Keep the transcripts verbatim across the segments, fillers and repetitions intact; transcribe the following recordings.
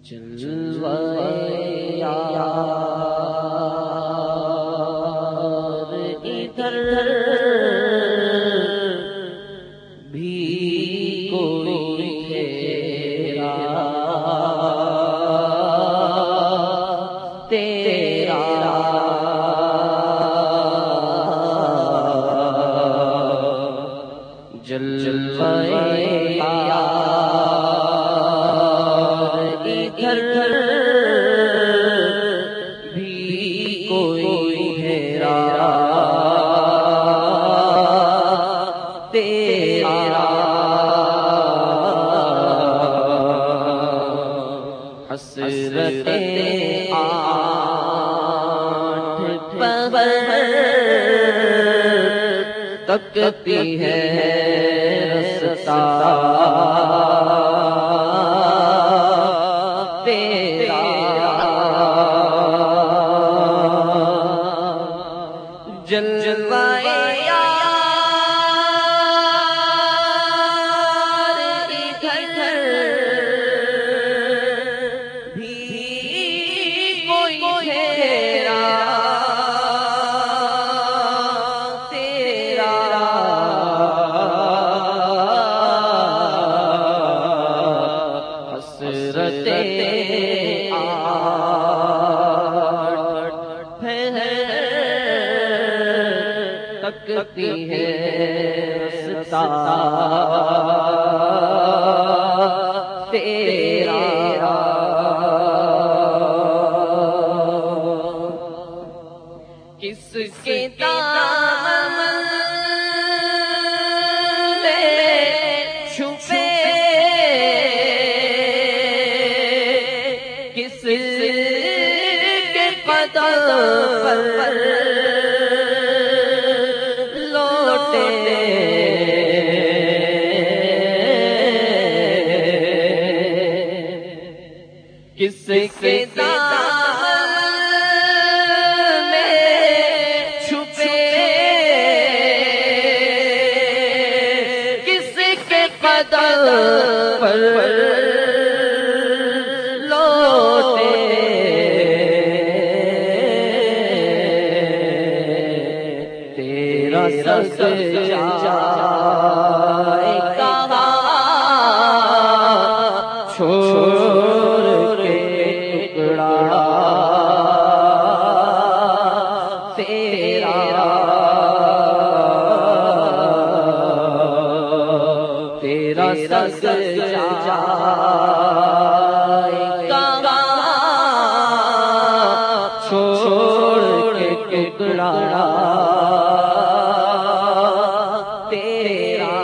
جلوہ یار ادھر بھی کوئی تیرا تیرا جلوہ بھی کوئی تیرا تیرا حسرتیں آٹھ پہر تکتی ہے رستا جلوہ یار ادھر بھی کوئی تیرا تیرا حسرتیں آٹھ تکتی ہے رستا تیرا کس کے دامن میں چھپے کس کے قدم پر کس کے دامن میں چھپے کس کے قدم پر لوٹے تیرا سچ جائے کہاں چھوڑ تیرا تیرا سچ جائے کہاں چھوڑ کے ٹکڑا تیرا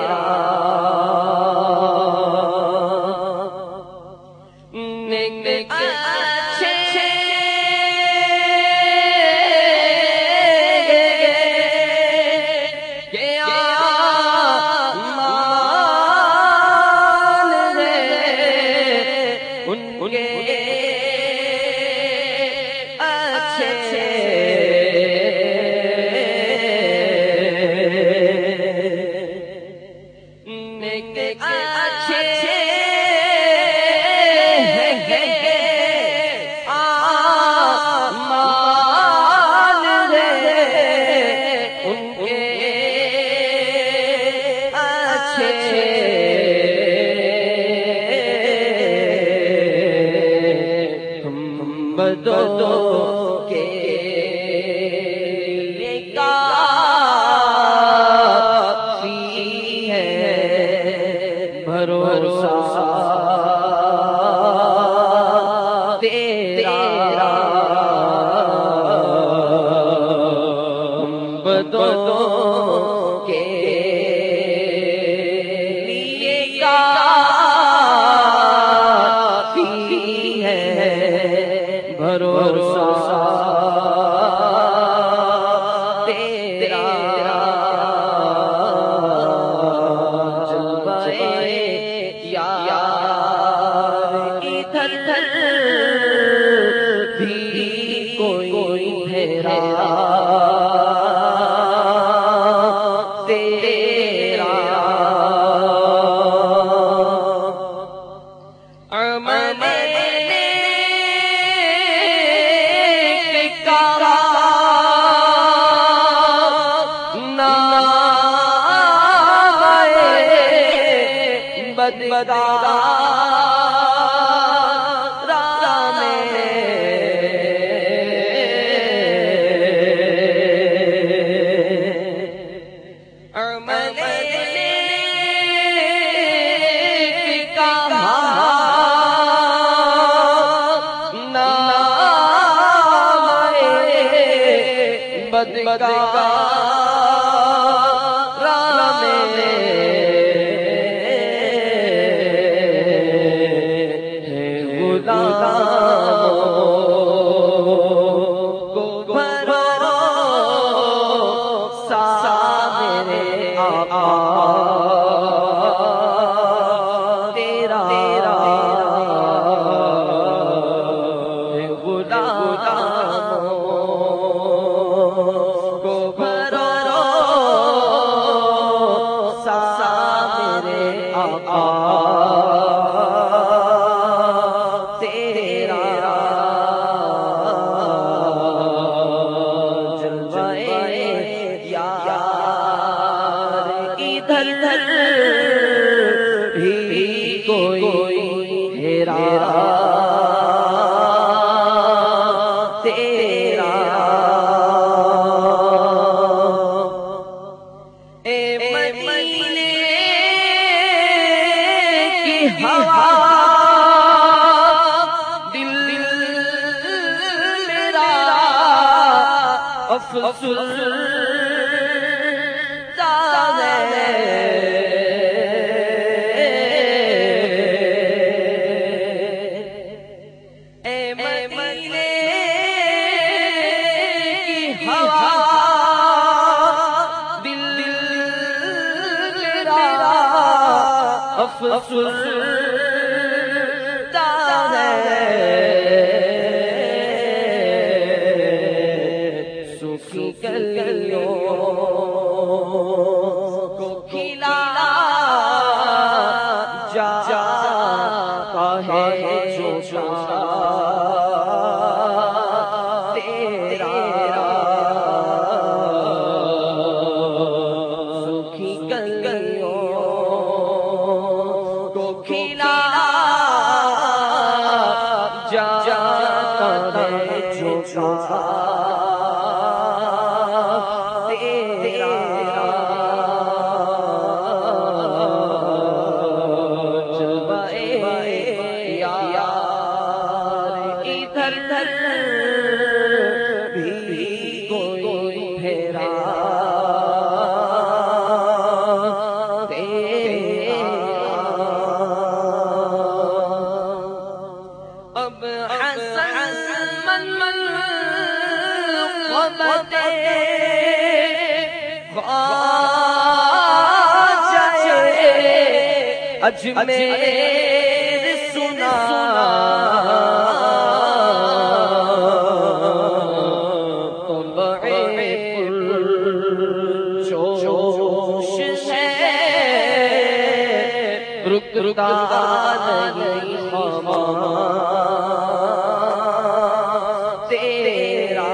دو کے کافی ہے بھروسہ تیرا دو کے لیے کافی ہے بھروسہ تیرا جلوہ یار ادھر بھی کوئی تیرا تیرا عمل اجمیر سنا جوش ہے رکتا نہیں خما تیرا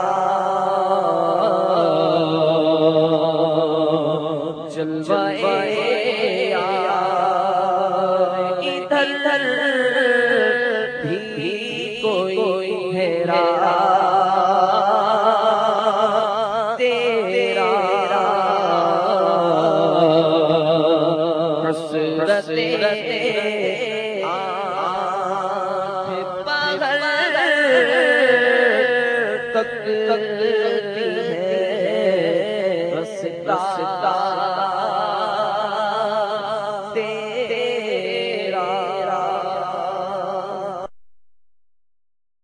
جلوہ تک تک ہے رستا